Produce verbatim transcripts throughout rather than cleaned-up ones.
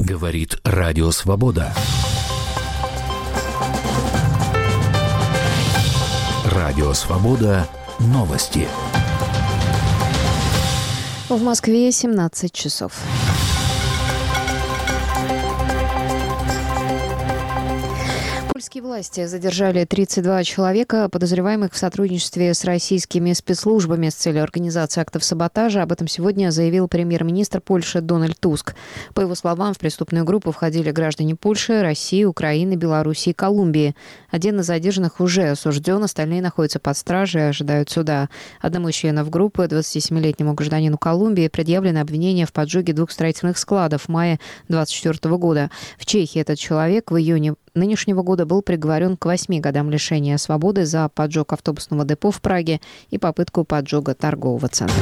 Говорит Радио Свобода. Радио Свобода. Новости. В Москве семнадцать часов. Польские власти задержали тридцать два человека, подозреваемых в сотрудничестве с российскими спецслужбами с целью организации актов саботажа. Об этом сегодня заявил премьер-министр Польши Дональд Туск. По его словам, в преступную группу входили граждане Польши, России, Украины, Беларуси и Колумбии. Один из задержанных уже осужден, остальные находятся под стражей и ожидают суда. Одному из членов группы, двадцатисемилетнему гражданину Колумбии, предъявлено обвинение в поджоге двух строительных складов в мае двадцать четвёртого года. В Чехии этот человек в июне нынешнего года был приговорен к восьми годам лишения свободы за поджог автобусного депо в Праге и попытку поджога торгового центра.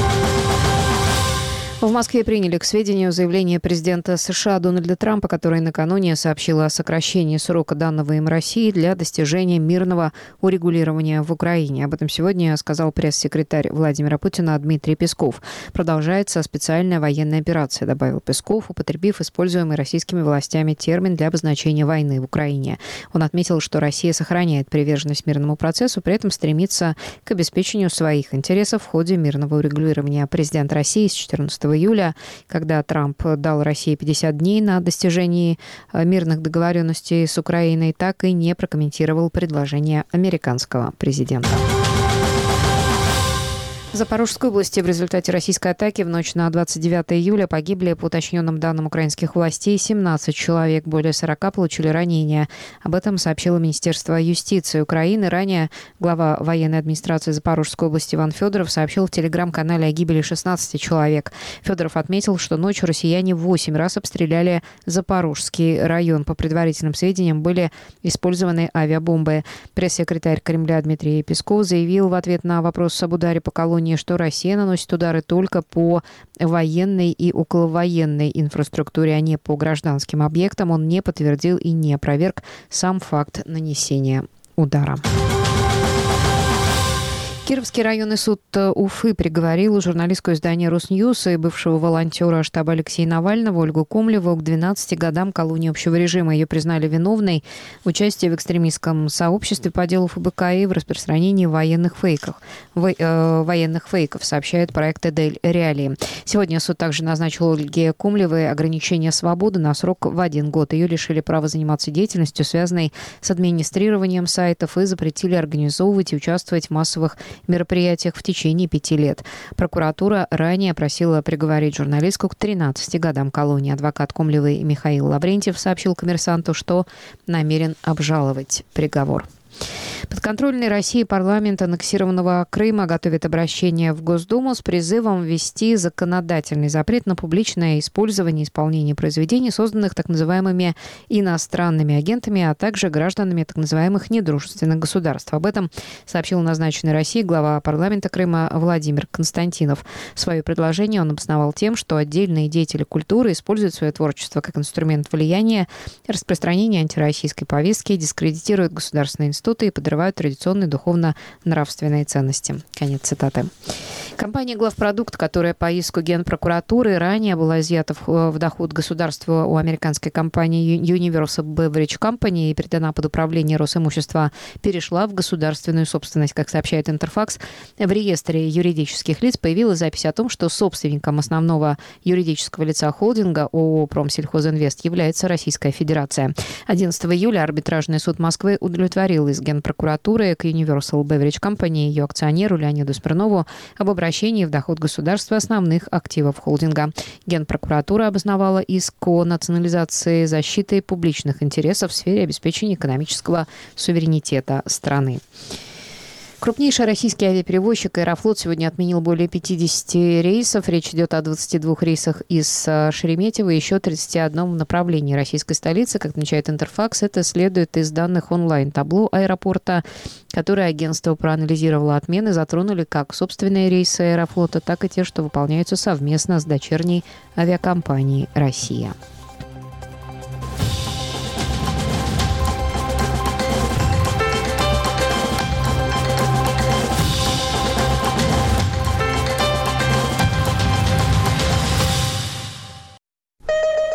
В Москве приняли к сведению заявление президента США Дональда Трампа, который накануне сообщил о сокращении срока данного им России для достижения мирного урегулирования в Украине. Об этом сегодня сказал пресс-секретарь Владимира Путина Дмитрий Песков. Продолжается специальная военная операция, добавил Песков, употребив используемый российскими властями термин для обозначения войны в Украине. Он отметил, что Россия сохраняет приверженность мирному процессу, при этом стремится к обеспечению своих интересов в ходе мирного урегулирования. Президент России с четырнадцатого июля, когда Трамп дал России пятьдесят дней на достижение мирных договоренностей с Украиной, так и не прокомментировал предложение американского президента. В Запорожской области в результате российской атаки в ночь на двадцать девятое июля погибли, по уточненным данным украинских властей, семнадцать человек, более сорока получили ранения. Об этом сообщило Министерство юстиции Украины. Ранее глава военной администрации Запорожской области Иван Федоров сообщил в телеграм-канале о гибели шестнадцати человек. Федоров отметил, что ночью россияне восемь раз обстреляли Запорожский район. По предварительным сведениям, были использованы авиабомбы. Пресс-секретарь Кремля Дмитрий Песков заявил в ответ на вопрос об ударе по колонии, что Россия наносит удары только по военной и околовоенной инфраструктуре, а не по гражданским объектам. Он не подтвердил и не опроверг сам факт нанесения удара. Кировский районный суд Уфы приговорил журналистку издания «Росньюз» и бывшего волонтера штаба Алексея Навального Ольгу Комлеву к двенадцати годам колонии общего режима. Ее признали виновной в участии в экстремистском сообществе по делу ФБК и в распространении военных фейков, во, э, военных фейков, сообщает проект «Эдель Реалии». Сегодня суд также назначил Ольге Комлевой ограничение свободы на срок в один год. Ее лишили права заниматься деятельностью, связанной с администрированием сайтов, и запретили организовывать и участвовать в массовых мероприятиях в течение пяти лет. Прокуратура ранее просила приговорить журналистку к тринадцати годам колонии. Адвокат Комлевой Михаил Лаврентьев сообщил «Коммерсанту», что намерен обжаловать приговор. Подконтрольный России парламент аннексированного Крыма готовит обращение в Госдуму с призывом ввести законодательный запрет на публичное использование и исполнение произведений, созданных так называемыми иностранными агентами, а также гражданами так называемых недружественных государств. Об этом сообщил назначенный Россией глава парламента Крыма Владимир Константинов. Свое предложение он обосновал тем, что отдельные деятели культуры используют свое творчество как инструмент влияния, распространения антироссийской повестки, дискредитируют государственные институты и подрывают традиционные духовно-нравственные ценности. Конец цитаты. Компания «Главпродукт», которая по иску Генпрокуратуры ранее была изъята в, в доход государства у американской компании Universal Beverage Company и передана под управление Росимущества, перешла в государственную собственность. Как сообщает Интерфакс, в реестре юридических лиц появилась запись о том, что собственником основного юридического лица холдинга ООО «Промсельхозинвест» является Российская Федерация. одиннадцатого июля арбитражный суд Москвы удовлетворил из Генпрокуратуры к Universal Beverage Company и ее акционеру Леониду Смирнову об обращении в доход государства основных активов холдинга. Генпрокуратура обосновала иск о национализации защиты публичных интересов в сфере обеспечения экономического суверенитета страны. Крупнейший российский авиаперевозчик «Аэрофлот» сегодня отменил более пятидесяти рейсов. Речь идет о двадцати двух рейсах из Шереметьево и еще тридцати одном направлении российской столицы. Как отмечает Интерфакс, это следует из данных онлайн-табло аэропорта, которые агентство проанализировало. Отмены затронули как собственные рейсы «Аэрофлота», так и те, что выполняются совместно с дочерней авиакомпанией «Россия».